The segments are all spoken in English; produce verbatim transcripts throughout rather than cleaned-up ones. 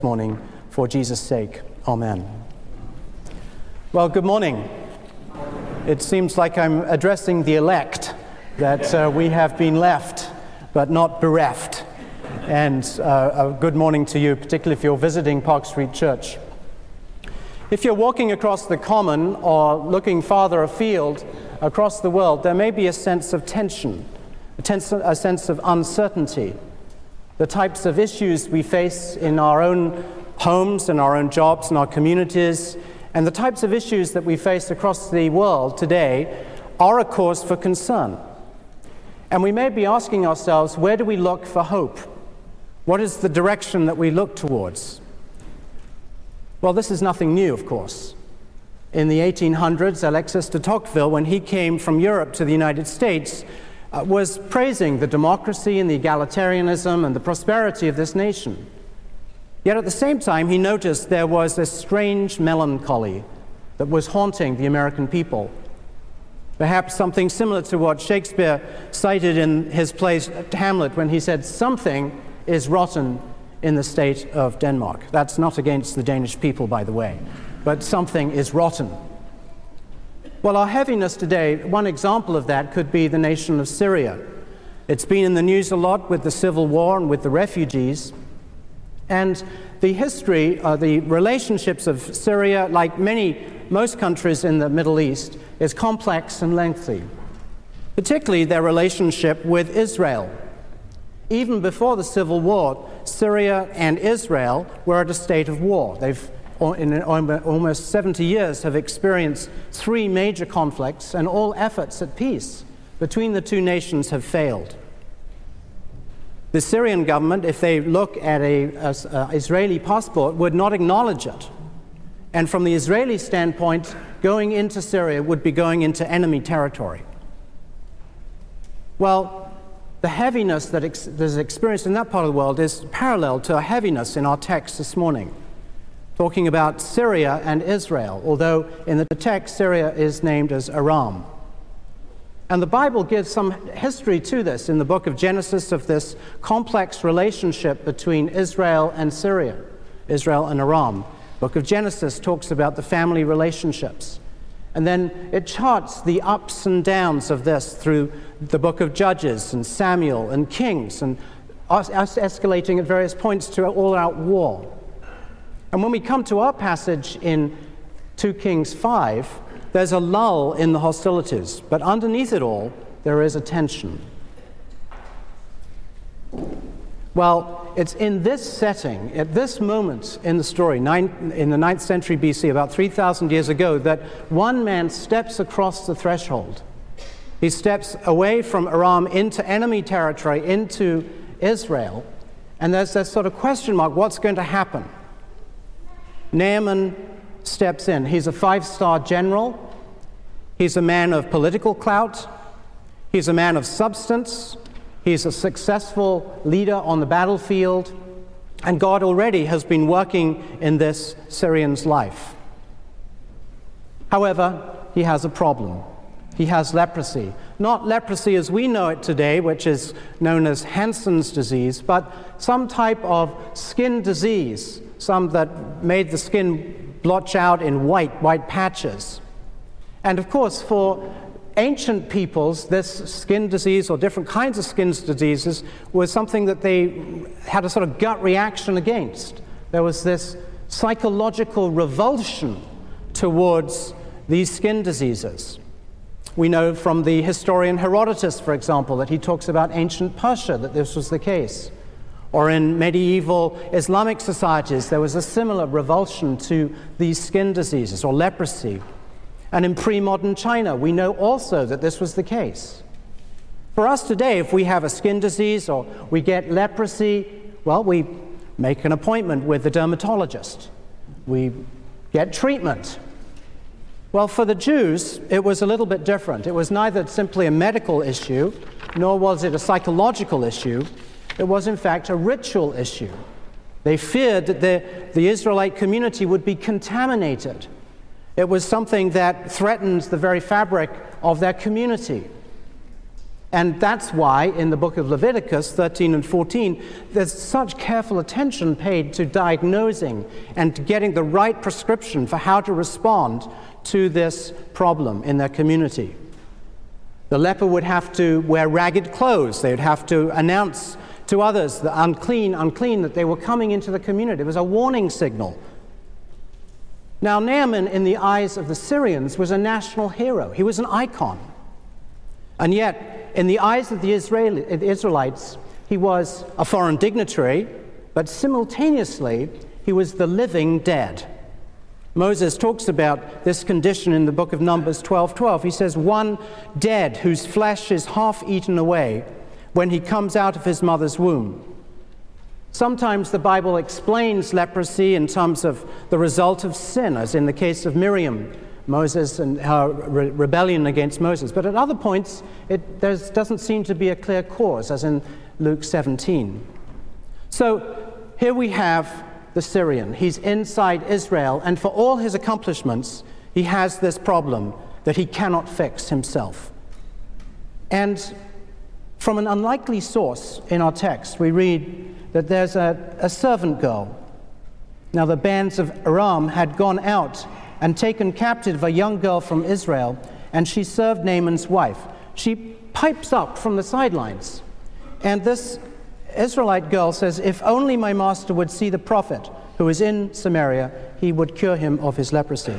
Morning, for Jesus' sake. Amen. Well, good morning. It seems like I'm addressing the elect, that uh, we have been left, but not bereft. And uh, a good morning to you, particularly if you're visiting Park Street Church. If you're walking across the common or looking farther afield across the world, there may be a sense of tension, a, tens- a sense of uncertainty. The types of issues we face in our own homes, in our own jobs, in our communities, and the types of issues that we face across the world today are a cause for concern. And we may be asking ourselves, where do we look for hope? What is the direction that we look towards? Well, this is nothing new, of course. In the eighteen hundreds, Alexis de Tocqueville, when he came from Europe to the United States, Uh, was praising the democracy and the egalitarianism and the prosperity of this nation. Yet at the same time, he noticed there was a strange melancholy that was haunting the American people. Perhaps something similar to what Shakespeare cited in his play Hamlet when he said, "Something is rotten in the state of Denmark." That's not against the Danish people, by the way, but something is rotten. Well, our heaviness today, one example of that could be the nation of Syria. It's been in the news a lot with the civil war and with the refugees. And the history, uh, the relationships of Syria, like many, most countries in the Middle East, is complex and lengthy. Particularly their relationship with Israel. Even before the civil war, Syria and Israel were at a state of war. They've in almost seventy years, have experienced three major conflicts, and all efforts at peace between the two nations have failed. The Syrian government, if they look at an Israeli passport, would not acknowledge it. And from the Israeli standpoint, going into Syria would be going into enemy territory. Well, the heaviness that ex- that is experienced in that part of the world is parallel to a heaviness in our text this morning, talking about Syria and Israel, although in the text Syria is named as Aram. And the Bible gives some history to this in the book of Genesis of this complex relationship between Israel and Syria, Israel and Aram. The book of Genesis talks about the family relationships. And then it charts the ups and downs of this through the book of Judges and Samuel and Kings, and us escalating at various points to all-out war. And when we come to our passage in two Kings five, there's a lull in the hostilities, but underneath it all, there is a tension. Well, it's in this setting, at this moment in the story, nine, in the ninth century B C, about three thousand years ago, that one man steps across the threshold. He steps away from Aram into enemy territory, into Israel, and there's this sort of question mark, what's going to happen? Naaman steps in. He's a five-star general. He's a man of political clout. He's a man of substance. He's a successful leader on the battlefield. And God already has been working in this Syrian's life. However, he has a problem. He has leprosy. Not leprosy as we know it today, which is known as Hansen's disease, but some type of skin disease, some that made the skin blotch out in white, white patches. And of course, for ancient peoples, this skin disease or different kinds of skin diseases was something that they had a sort of gut reaction against. There was this psychological revulsion towards these skin diseases. We know from the historian Herodotus, for example, that he talks about ancient Persia, that this was the case. Or in medieval Islamic societies, there was a similar revulsion to these skin diseases or leprosy. And in pre-modern China, we know also that this was the case. For us today, if we have a skin disease or we get leprosy, well, we make an appointment with the dermatologist. We get treatment. Well, for the Jews, it was a little bit different. It was neither simply a medical issue, nor was it a psychological issue. It was, in fact, a ritual issue. They feared that the, the Israelite community would be contaminated. It was something that threatened the very fabric of their community. And that's why in the book of Leviticus thirteen and fourteen, there's such careful attention paid to diagnosing and to getting the right prescription for how to respond to this problem in their community. The leper would have to wear ragged clothes. They would have to announce to others, the unclean, unclean, that they were coming into the community. It was a warning signal. Now, Naaman, in the eyes of the Syrians, was a national hero. He was an icon. And yet, in the eyes of the Israeli, the Israelites, he was a foreign dignitary, but simultaneously, he was the living dead. Moses talks about this condition in the book of Numbers twelve twelve. He says, one dead whose flesh is half eaten away when he comes out of his mother's womb. Sometimes the Bible explains leprosy in terms of the result of sin, as in the case of Miriam, Moses and her re- rebellion against Moses. But at other points, it doesn't seem to be a clear cause, as in Luke seventeen. So here we have the Syrian. He's inside Israel, and for all his accomplishments, he has this problem that he cannot fix himself. And from an unlikely source in our text, we read that there's a, a servant girl. Now the bands of Aram had gone out and taken captive a young girl from Israel, and she served Naaman's wife. She pipes up from the sidelines, and this Israelite girl says, if only my master would see the prophet who is in Samaria, he would cure him of his leprosy.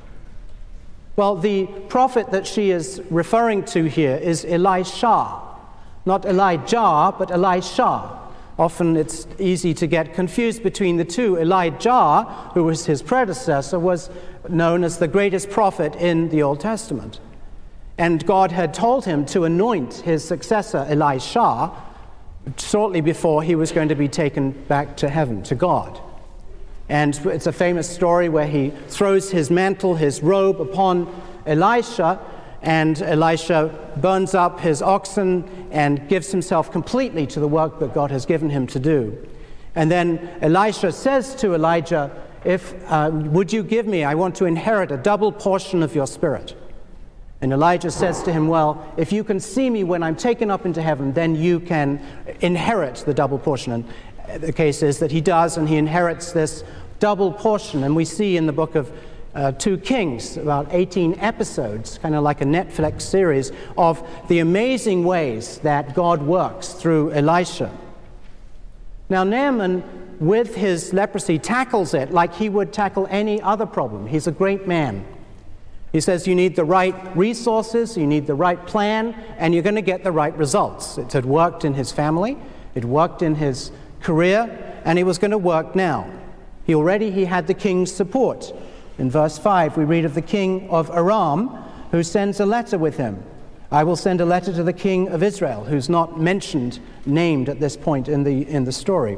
Well, the prophet that she is referring to here is Elisha, not Elijah, but Elisha. Often it's easy to get confused between the two. Elijah, who was his predecessor, was known as the greatest prophet in the Old Testament. And God had told him to anoint his successor, Elisha, shortly before he was going to be taken back to heaven, to God. And it's a famous story where he throws his mantle, his robe upon Elisha, and Elisha burns up his oxen and gives himself completely to the work that God has given him to do. And then Elisha says to Elijah, "If uh, would you give me, I want to inherit a double portion of your spirit." And Elijah says to him, well, if you can see me when I'm taken up into heaven, then you can inherit the double portion. And the case is that he does, and he inherits this double portion. And we see in the book of uh, two Kings, about eighteen episodes, kind of like a Netflix series, of the amazing ways that God works through Elisha. Now Naaman, with his leprosy, tackles it like he would tackle any other problem. He's a great man. He says you need the right resources, you need the right plan, and you're going to get the right results. It had worked in his family, it worked in his career, and it was going to work now. He already he had the king's support. In verse five, we read of the king of Aram, who sends a letter with him. I will send a letter to the king of Israel, who's not mentioned, named at this point in the in the story.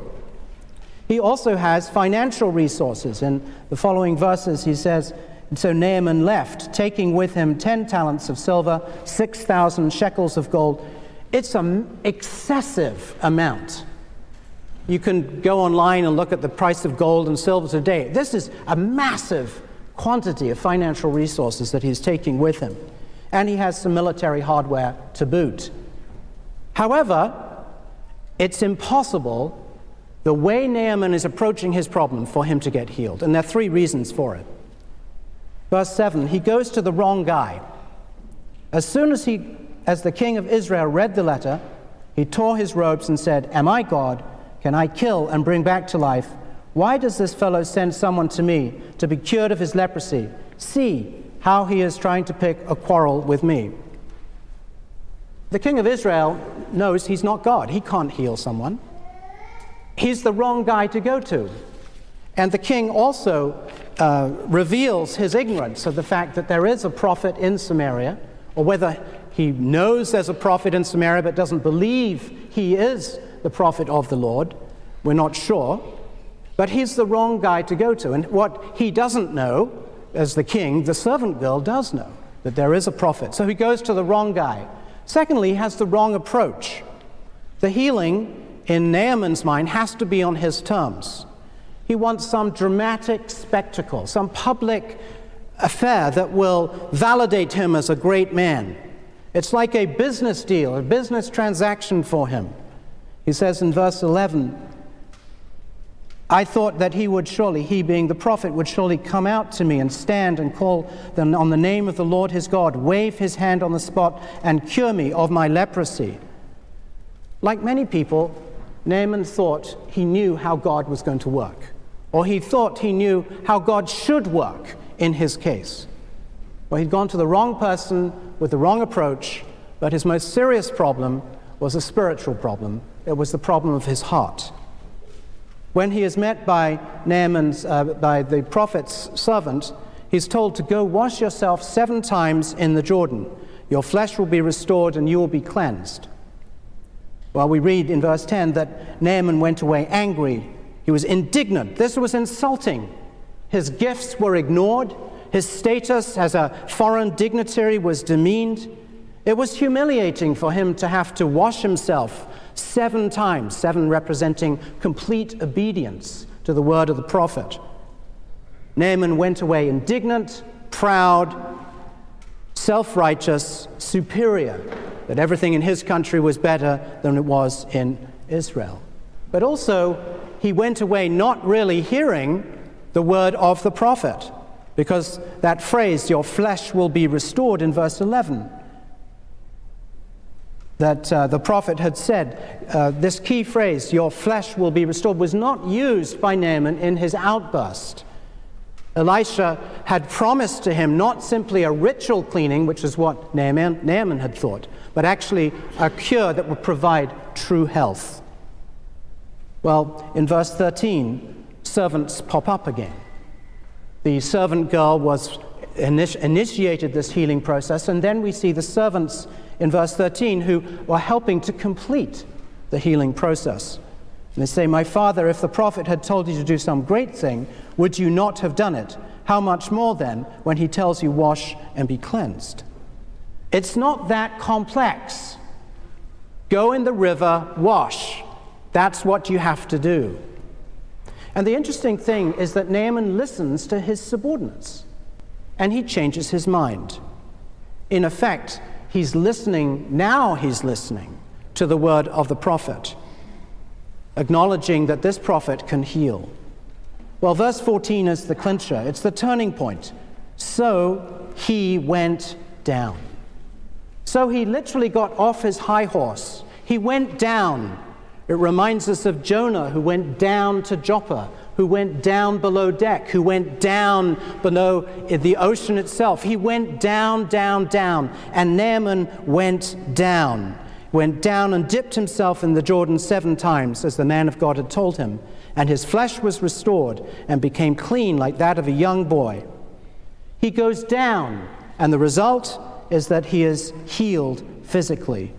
He also has financial resources. In the following verses, he says, so Naaman left, taking with him ten talents of silver, six thousand shekels of gold. It's an excessive amount. You can go online and look at the price of gold and silver today. This is a massive quantity of financial resources that he's taking with him. And he has some military hardware to boot. However, it's impossible, the way Naaman is approaching his problem, for him to get healed. And there are three reasons for it. Verse seven, he goes to the wrong guy. As soon as he, as the king of Israel read the letter, he tore his robes and said, am I God? Can I kill and bring back to life? Why does this fellow send someone to me to be cured of his leprosy? See how he is trying to pick a quarrel with me. The king of Israel knows he's not God. He can't heal someone. He's the wrong guy to go to. And the king also uh, reveals his ignorance of the fact that there is a prophet in Samaria, or whether he knows there's a prophet in Samaria but doesn't believe he is the prophet of the Lord. We're not sure. But he's the wrong guy to go to. And what he doesn't know, as the king, the servant girl does know, that there is a prophet. So he goes to the wrong guy. Secondly, he has the wrong approach. The healing, in Naaman's mind, has to be on his terms. He wants some dramatic spectacle, some public affair that will validate him as a great man. It's like a business deal, a business transaction for him. He says in verse eleven, I thought that he would surely, he being the prophet, would surely come out to me and stand and call them on the name of the Lord his God, wave his hand on the spot and cure me of my leprosy. Like many people, Naaman thought he knew how God was going to work, or he thought he knew how God should work in his case. Well, he'd gone to the wrong person with the wrong approach, but his most serious problem was a spiritual problem. It was the problem of his heart. When he is met by Naaman's, uh, by the prophet's servant, he's told to go wash yourself seven times in the Jordan. Your flesh will be restored and you will be cleansed. Well, we read in verse ten that Naaman went away angry. He was indignant. This was insulting. His gifts were ignored. His status as a foreign dignitary was demeaned. It was humiliating for him to have to wash himself seven times, seven representing complete obedience to the word of the prophet. Naaman went away indignant, proud, self-righteous, superior, that everything in his country was better than it was in Israel. But also, he went away not really hearing the word of the prophet, because that phrase, your flesh will be restored, in verse eleven, that uh, the prophet had said, uh, this key phrase, your flesh will be restored, was not used by Naaman in his outburst. Elisha had promised to him not simply a ritual cleaning, which is what Naaman, Naaman had thought, but actually a cure that would provide true health. Well, in verse thirteen, servants pop up again. The servant girl was initi- initiated this healing process, and then we see the servants in verse thirteen who were helping to complete the healing process. And they say, my father, if the prophet had told you to do some great thing, would you not have done it? How much more then when he tells you wash and be cleansed? It's not that complex. Go in the river, wash. That's what you have to do. And the interesting thing is that Naaman listens to his subordinates, and he changes his mind. In effect, he's listening, now he's listening to the word of the prophet, acknowledging that this prophet can heal. Well, verse fourteen is the clincher. It's the turning point. So he went down. So he literally got off his high horse. He went down. It reminds us of Jonah, who went down to Joppa, who went down below deck, who went down below the ocean itself. He went down, down, down. And Naaman went down. Went down and dipped himself in the Jordan seven times, as the man of God had told him. And his flesh was restored and became clean like that of a young boy. He goes down, and the result is that he is healed physically.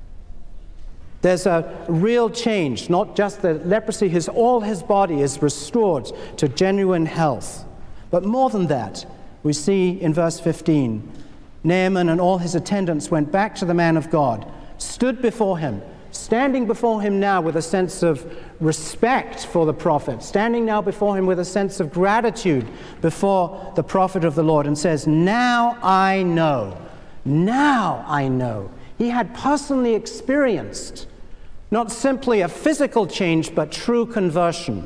There's a real change, not just the leprosy, his, all his body is restored to genuine health. But more than that, we see in verse fifteen, Naaman and all his attendants went back to the man of God, stood before him, standing before him now with a sense of respect for the prophet, standing now before him with a sense of gratitude before the prophet of the Lord, and says, now I know, now I know. He had personally experienced not simply a physical change, but true conversion.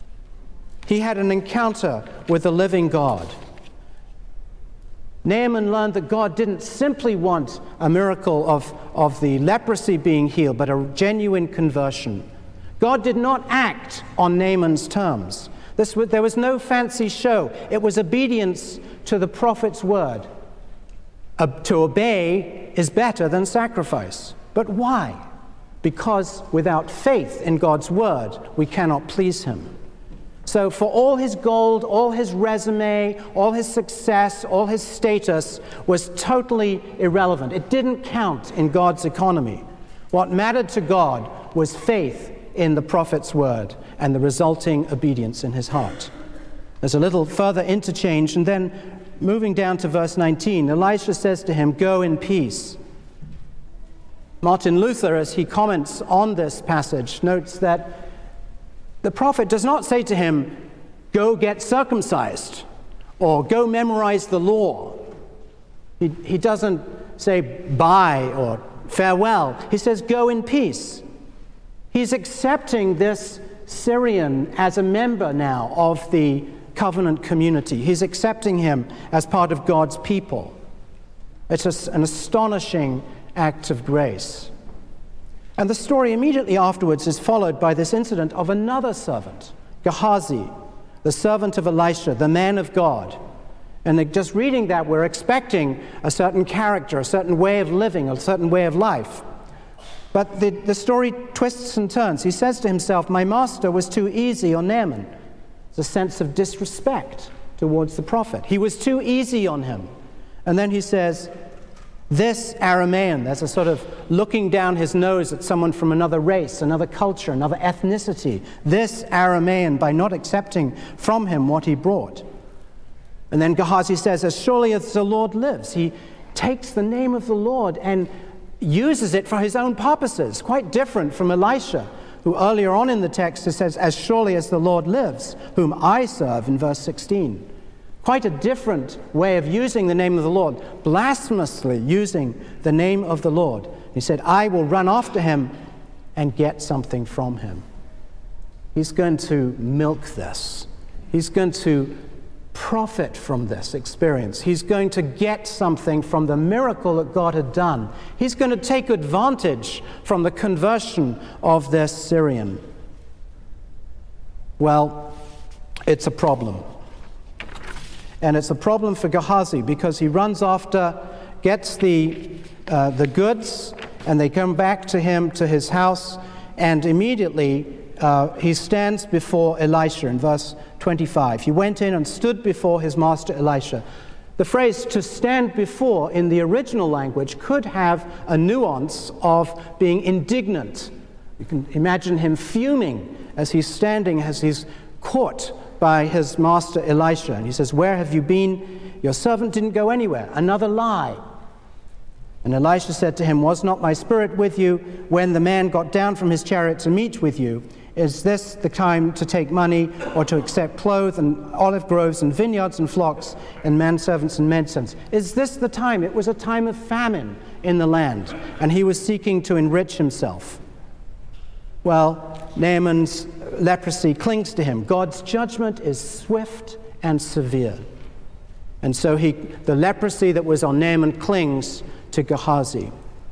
He had an encounter with the living God. Naaman learned that God didn't simply want a miracle of, of the leprosy being healed, but a genuine conversion. God did not act on Naaman's terms. This, there was no fancy show. It was obedience to the prophet's word. Uh, to obey is better than sacrifice. But why? Because without faith in God's word, we cannot please him. So for all his gold, all his resume, all his success, all his status was totally irrelevant. It didn't count in God's economy. What mattered to God was faith in the prophet's word and the resulting obedience in his heart. There's a little further interchange, and then moving down to verse nineteen, Elisha says to him, go in peace. Martin Luther, as he comments on this passage, notes that the prophet does not say to him, go get circumcised, or go memorize the law. He, he doesn't say bye or farewell. He says, go in peace. He's accepting this Syrian as a member now of the covenant community. He's accepting him as part of God's people. It's a, an astonishing act of grace. And the story immediately afterwards is followed by this incident of another servant, Gehazi, the servant of Elisha, the man of God. And just reading that, we're expecting a certain character, a certain way of living, a certain way of life. But the, the story twists and turns. He says to himself, my master was too easy on Naaman. It's a sense of disrespect towards the prophet. He was too easy on him. And then he says, this Aramaean, there's a sort of looking down his nose at someone from another race, another culture, another ethnicity. This Aramaean, by not accepting from him what he brought. And then Gehazi says, as surely as the Lord lives, he takes the name of the Lord and uses it for his own purposes, quite different from Elisha, who earlier on in the text it says, as surely as the Lord lives, whom I serve, in verse sixteen. Quite a different way of using the name of the Lord, blasphemously using the name of the Lord. He said, I will run after him and get something from him. He's going to milk this. He's going to profit from this experience. He's going to get something from the miracle that God had done. He's going to take advantage from the conversion of this Syrian. Well, it's a problem. And it's a problem for Gehazi because he runs after, gets the, uh, the goods, and they come back to him, to his house, and immediately uh, he stands before Elisha in verse twenty-five. He went in and stood before his master Elisha. The phrase to stand before in the original language could have a nuance of being indignant. You can imagine him fuming as he's standing, as he's caught by his master Elisha. And he says, where have you been? Your servant didn't go anywhere. Another lie. And Elisha said to him, was not my spirit with you when the man got down from his chariot to meet with you? Is this the time to take money or to accept clothes and olive groves and vineyards and flocks and manservants and maidservants? Is this the time? It was a time of famine in the land, and he was seeking to enrich himself. Well, Naaman's leprosy clings to him. God's judgment is swift and severe. And so he, the leprosy that was on Naaman clings to Gehazi.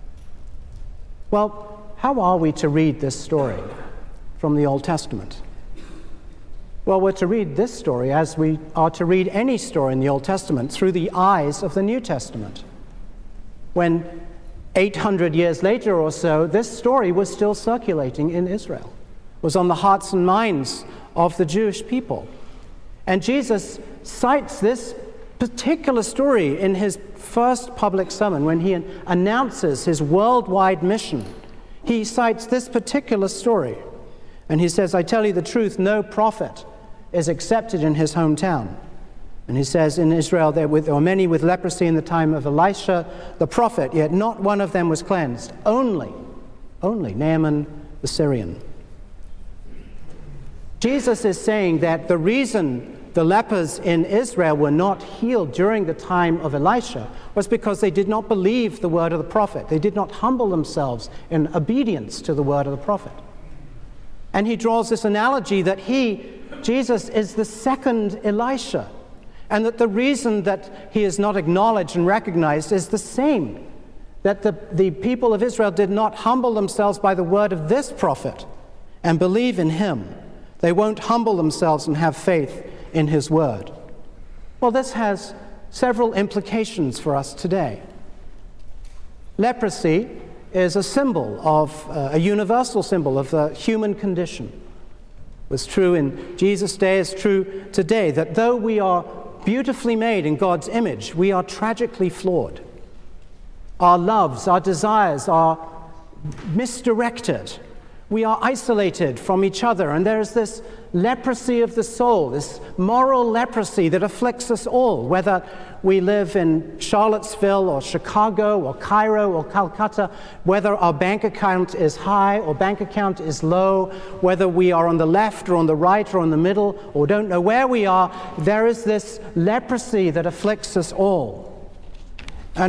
Well, how are we to read this story from the Old Testament? Well, we're to read this story as we are to read any story in the Old Testament through the eyes of the New Testament. When eight hundred years later or so, this story was still circulating in Israel, was on the hearts and minds of the Jewish people. And Jesus cites this particular story in his first public sermon when he announces his worldwide mission. He cites this particular story. And he says, I tell you the truth, no prophet is accepted in his hometown. And he says, in Israel there were many with leprosy in the time of Elisha the prophet, yet not one of them was cleansed. Only, only Naaman the Syrian. Jesus is saying that the reason the lepers in Israel were not healed during the time of Elisha was because they did not believe the word of the prophet. They did not humble themselves in obedience to the word of the prophet. And he draws this analogy that he, Jesus, is the second Elisha, and that the reason that he is not acknowledged and recognized is the same, that the, the people of Israel did not humble themselves by the word of this prophet and believe in him. They won't humble themselves and have faith in his word. Well, this has several implications for us today. Leprosy is a symbol of, uh, a universal symbol of the human condition. It was true in Jesus' day, it's true today, that though we are beautifully made in God's image, we are tragically flawed. Our loves, our desires are misdirected. We are isolated from each other, and there is this leprosy of the soul, this moral leprosy that afflicts us all, whether we live in Charlottesville or Chicago or Cairo or Calcutta, whether our bank account is high or bank account is low, whether we are on the left or on the right or in the middle or don't know where we are, there is this leprosy that afflicts us all. And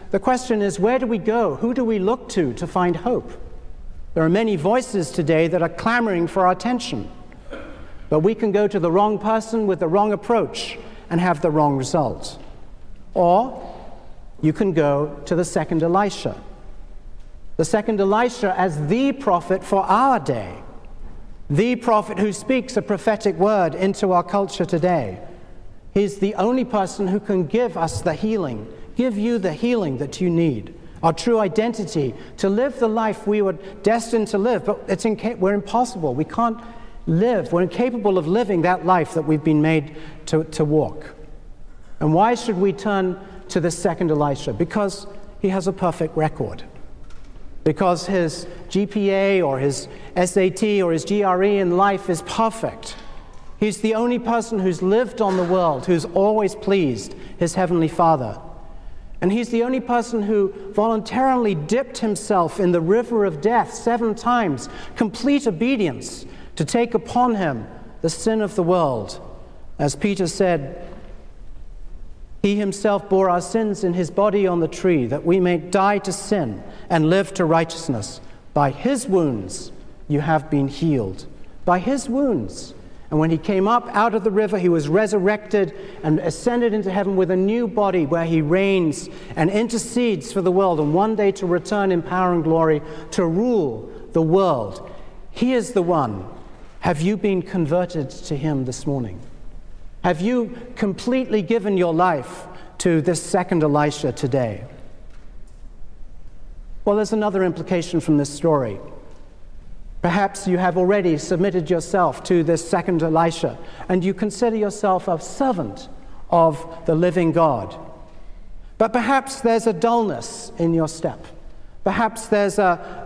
the question is, where do we go? Who do we look to to find hope? There are many voices today that are clamoring for our attention, but we can go to the wrong person with the wrong approach and have the wrong result. Or you can go to the second Elisha. The second Elisha as the prophet for our day. The prophet who speaks a prophetic word into our culture today. He's the only person who can give us the healing, give you the healing that you need, our true identity, to live the life we were destined to live. But it's inca- we're impossible. We can't live. We're incapable of living that life that we've been made to, to walk. And why should we turn to the second Elisha? Because he has a perfect record. Because his G P A or his S A T or his G R E in life is perfect. He's the only person who's lived on the world, who's always pleased his heavenly Father. And he's the only person who voluntarily dipped himself in the river of death seven times, complete obedience to take upon him the sin of the world. As Peter said, he himself bore our sins in his body on the tree, that we may die to sin and live to righteousness. By his wounds you have been healed. By his wounds. And when he came up out of the river, he was resurrected and ascended into heaven with a new body where he reigns and intercedes for the world, and one day to return in power and glory to rule the world. He is the one. Have you been converted to him this morning? Have you completely given your life to this second Elisha today? Well, there's another implication from this story. Perhaps you have already submitted yourself to this second Elisha, and you consider yourself a servant of the living God. But perhaps there's a dullness in your step. Perhaps there's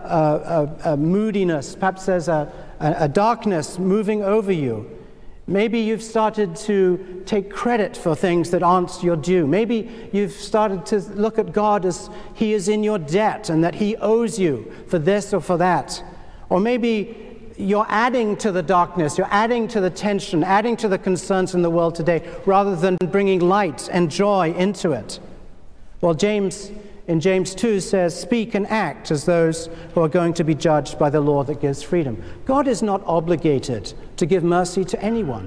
a, a, a, a moodiness. Perhaps there's a, a, a darkness moving over you. Maybe you've started to take credit for things that aren't your due. Maybe you've started to look at God as he is in your debt and that he owes you for this or for that. Or maybe you're adding to the darkness, you're adding to the tension, adding to the concerns in the world today, rather than bringing light and joy into it. Well, James, in James two, says, speak and act as those who are going to be judged by the law that gives freedom. God is not obligated to give mercy to anyone.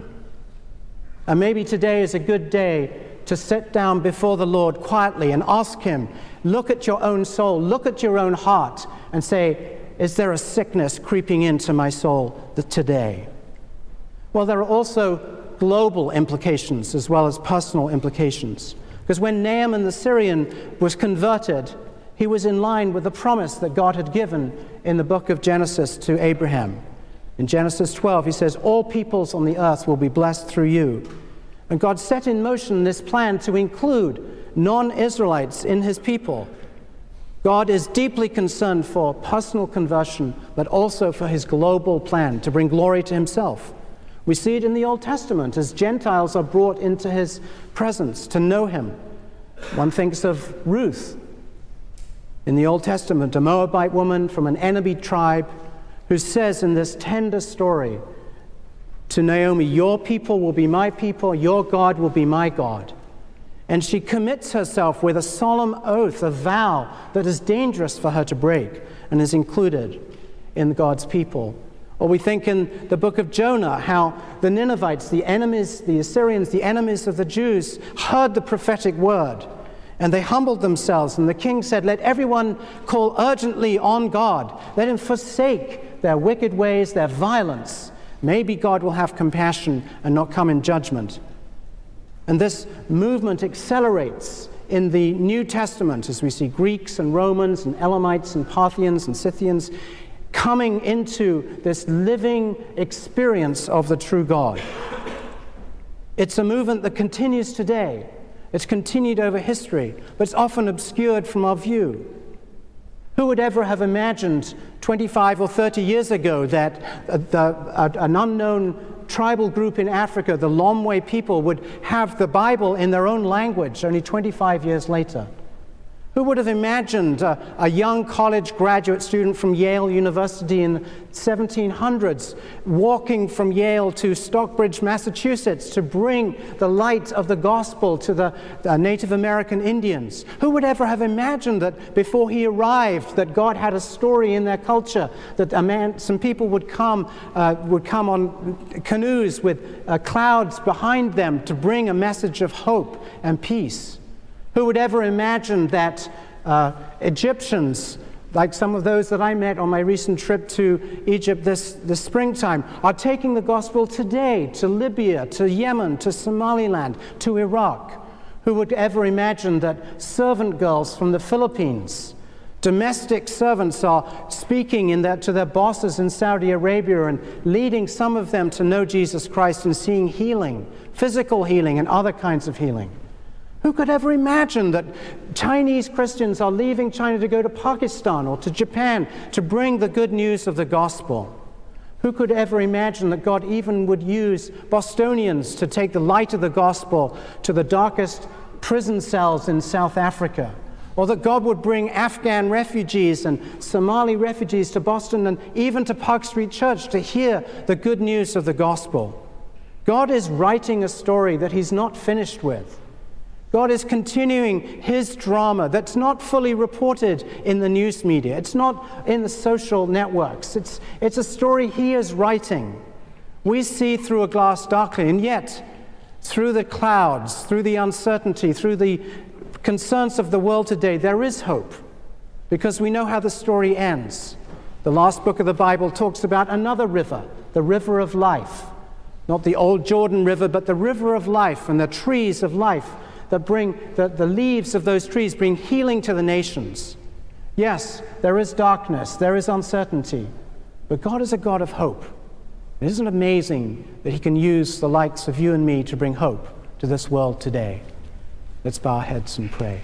And maybe today is a good day to sit down before the Lord quietly and ask him, look at your own soul, look at your own heart, and say, is there a sickness creeping into my soul today? Well, there are also global implications as well as personal implications. Because when Naaman the Syrian was converted, he was in line with the promise that God had given in the book of Genesis to Abraham. In Genesis twelve, he says, all peoples on the earth will be blessed through you. And God set in motion this plan to include non-Israelites in his people. God is deeply concerned for personal conversion, but also for his global plan to bring glory to himself. We see it in the Old Testament as Gentiles are brought into his presence to know him. One thinks of Ruth in the Old Testament, a Moabite woman from an enemy tribe who says in this tender story to Naomi, your people will be my people, your God will be my God. And she commits herself with a solemn oath, a vow that is dangerous for her to break and is included in God's people. Or we think in the book of Jonah how the Ninevites, the enemies, the Assyrians, the enemies of the Jews, heard the prophetic word and they humbled themselves. And the king said, let everyone call urgently on God. Let him forsake their wicked ways, their violence. Maybe God will have compassion and not come in judgment. And this movement accelerates in the New Testament as we see Greeks and Romans and Elamites and Parthians and Scythians coming into this living experience of the true God. It's a movement that continues today. It's continued over history, but it's often obscured from our view. Who would ever have imagined twenty-five or thirty years ago that uh, the, uh, an unknown tribal group in Africa, the Lomwe people, would have the Bible in their own language only twenty-five years later? Who would have imagined a, a young college graduate student from Yale University in the seventeen hundreds walking from Yale to Stockbridge, Massachusetts to bring the light of the gospel to the, the Native American Indians? Who would ever have imagined that before he arrived that God had a story in their culture, that a man, some people would come, uh, would come on canoes with uh, clouds behind them to bring a message of hope and peace? Who would ever imagine that uh, Egyptians, like some of those that I met on my recent trip to Egypt this, this springtime, are taking the gospel today to Libya, to Yemen, to Somaliland, to Iraq? Who would ever imagine that servant girls from the Philippines, domestic servants, are speaking in that to their bosses in Saudi Arabia and leading some of them to know Jesus Christ and seeing healing, physical healing and other kinds of healing? Who could ever imagine that Chinese Christians are leaving China to go to Pakistan or to Japan to bring the good news of the gospel? Who could ever imagine that God even would use Bostonians to take the light of the gospel to the darkest prison cells in South Africa? Or that God would bring Afghan refugees and Somali refugees to Boston and even to Park Street Church to hear the good news of the gospel? God is writing a story that He's not finished with. God is continuing His drama that's not fully reported in the news media. It's not in the social networks. It's, it's a story He is writing. We see through a glass darkly, and yet through the clouds, through the uncertainty, through the concerns of the world today, there is hope, because we know how the story ends. The last book of the Bible talks about another river, the river of life. Not the old Jordan River, but the river of life and the trees of life that bring, the, the leaves of those trees bring healing to the nations. Yes, there is darkness, there is uncertainty, but God is a God of hope. Isn't it amazing that He can use the likes of you and me to bring hope to this world today? Let's bow our heads and pray.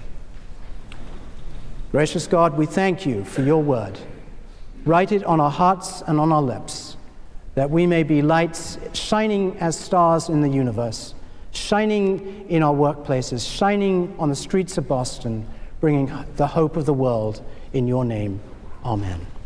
Gracious God, we thank You for Your word. Write it on our hearts and on our lips, that we may be lights shining as stars in the universe, shining in our workplaces, shining on the streets of Boston, bringing the hope of the world in Your name. Amen.